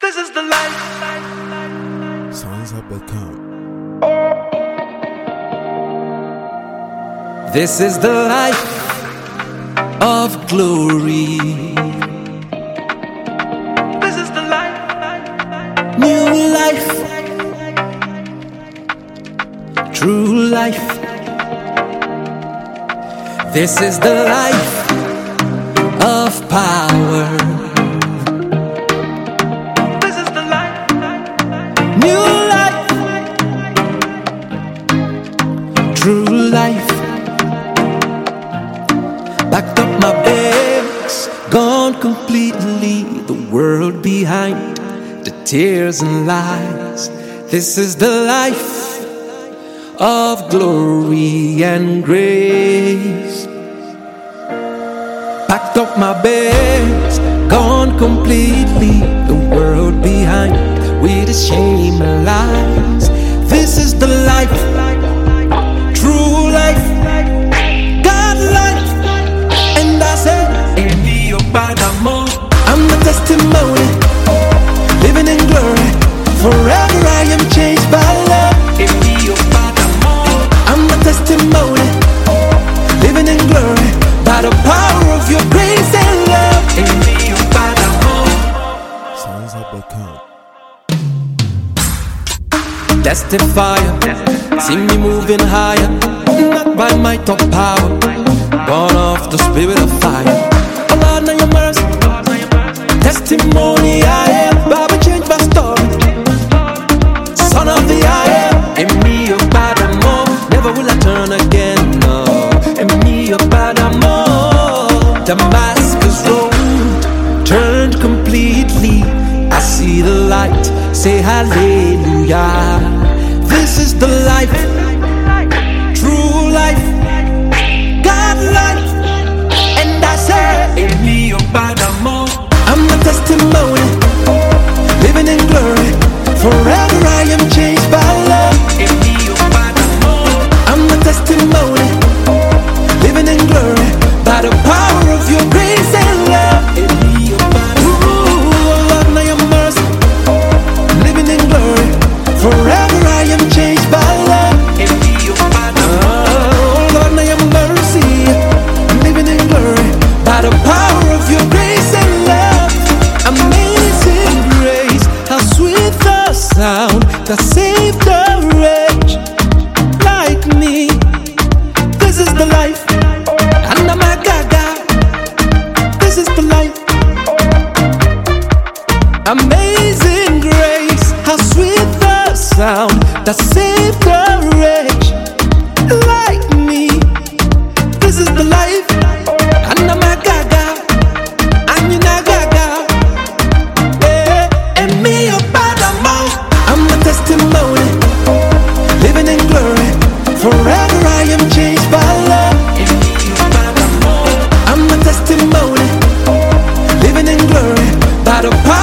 This is the life. Songs have become. This is the life of glory. This is the life. New life. True life. This is the life of power. This is the life. New life. True life. Packed up my bags, gone completely. The world behind, the tears and lies. This is the life of glory and grace. Packed up my bags, gone completely. The world behind, with its shame and lies. This is the life, true life, God life. And I said, I'm the testimony, living in glory. Forever I am changed by love. I'm the testimony, living in glory, by the power of your grace and love. Songs have become. Testifier, see me moving higher, not by might or power, born of the spirit of fire. Oh Lord, now your mercy, testimony I am, Baba change my story. Son of the I am, in me your bad more, never will I turn again, no. In me your bad more, Damascus road, turned completely. I see the light, say hallelujah. This is the life, true life, God life. And I say, I'm the testimony, living in glory. Forever I am changed by love. I'm the testimony, living in glory, by the power of your grace and love. Ooh, Lord, now your mercy, living in glory. Forever I am changed by love. Oh Lord, now your mercy, living in glory, by the power of your grace and love. Amazing grace, how sweet the sound that saved a wretch like me. This is the life, and I'm a gaga. This is the life. Amazing grace, how sweet the sound that saved a wretch like me. This is the life, and I'm a gaga, and you're not gaga. And me your bad mouth. I'm the testimony, living in glory. Forever I am changed by love. I'm the testimony, living in glory, by the power